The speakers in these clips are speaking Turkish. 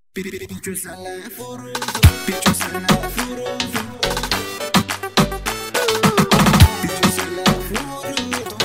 Bir güzelle vuruldum, bir güzelle vuruldum. Bir güzelle vuruldum.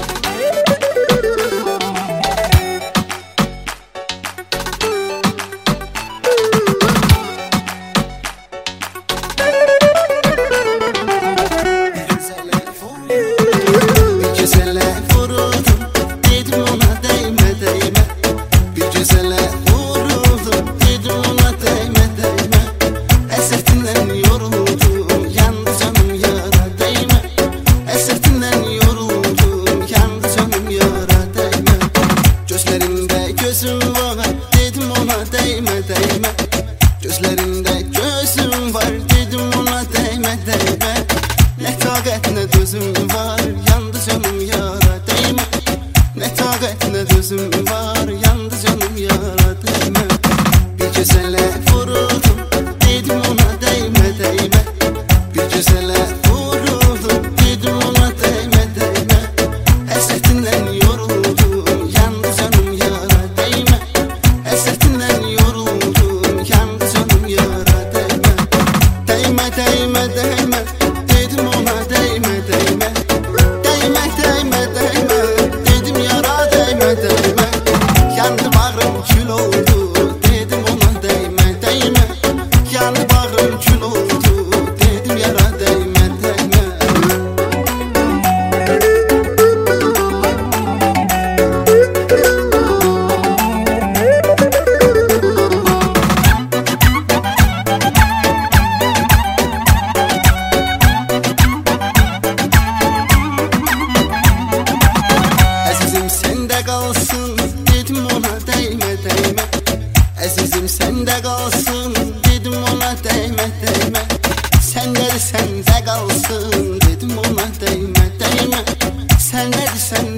Bir güzelle vuruldum, dedim ona değme değme. Bir güzelle vuruldum, dedim ona değme değme. Esirtinden yoruldum, yandı canım yara değme. Esirtinden yoruldum, yandı canım yara değme. Gözlerinde gözüm var, dedim ona değme değme. Gözlerinde gözüm var, dedim ona değme değme. Ne taqət ne dözüm var, yandı canım yara değme. Ne taqət ne dözüm var, yandı canım yara değme. Bir güzelle vuruldum, dedim ona değme değme. Bir güzelle vuruldum, dedim ona değme değme. Hasretinden yoruldum, yandı canım yara değme. Hasretinden yoruldum, yandı canım yara değme. Değme değme değme, dedim ona değme değme. Değme değme değme, dedim yara değme değme. Yandı bağrım kül oldu, dedim ona değme değme. Yandı bağrım kül oldu, dedim yara değme değme. Azizim sende kalsın, dedim ona değme değme. Azizim sende kalsın, dedim ona değme değme. Sende kalsın, dedim ona değme değme. Sende